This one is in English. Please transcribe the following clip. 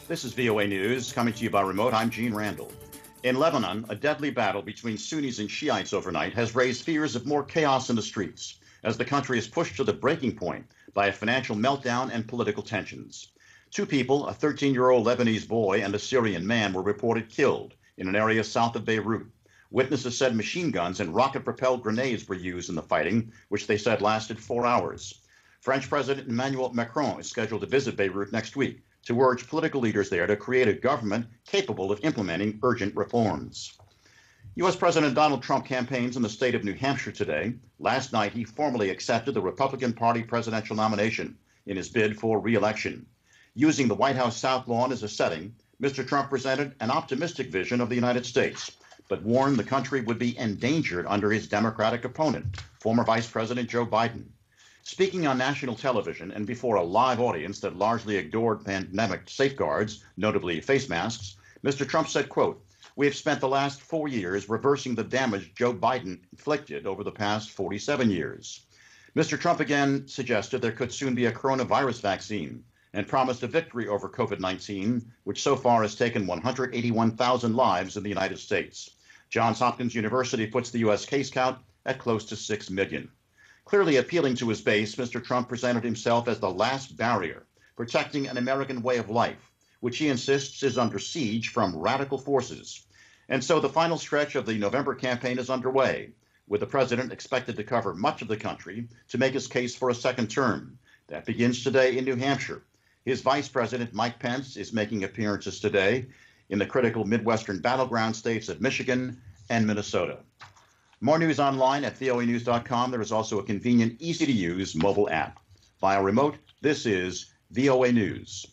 This is VOA News, coming to you by remote. I'm Gene Randall. In Lebanon, a deadly battle between Sunnis and Shiites overnight has raised fears of more chaos in the streets as the country is pushed to the breaking point by a financial meltdown and political tensions. Two people, a 13-year-old Lebanese boy and a Syrian man, were reported killed in an area south of Beirut. Witnesses said machine guns and rocket-propelled grenades were used in the fighting, which they said lasted 4 hours. French President Emmanuel Macron is scheduled to visit Beirut next week to urge political leaders there to create a government capable of implementing urgent reforms. U.S. President Donald Trump campaigns in the state of New Hampshire today. Last night, he formally accepted the Republican Party presidential nomination in his bid for re-election. Using the White House South Lawn as a setting, Mr. Trump presented an optimistic vision of the United States, but warned the country would be endangered under his Democratic opponent, former Vice President Joe Biden. Speaking on national television and before a live audience that largely ignored pandemic safeguards, notably face masks, Mr. Trump said, quote, "We have spent the last 4 years reversing the damage Joe Biden inflicted over the past 47 years. Mr. Trump again suggested there could soon be a coronavirus vaccine and promised a victory over COVID-19, which so far has taken 181,000 lives in the United States. Johns Hopkins University puts the U.S. case count at close to 6 million. Clearly appealing to his base, Mr. Trump presented himself as the last barrier, protecting an American way of life, which he insists is under siege from radical forces. And so the final stretch of the November campaign is underway, with the president expected to cover much of the country to make his case for a second term. That begins today in New Hampshire. His vice president, Mike Pence, is making appearances today in the critical Midwestern battleground states of Michigan and Minnesota. More news online at voanews.com. There is also a convenient, easy-to-use mobile app. Via remote, this is VOA News.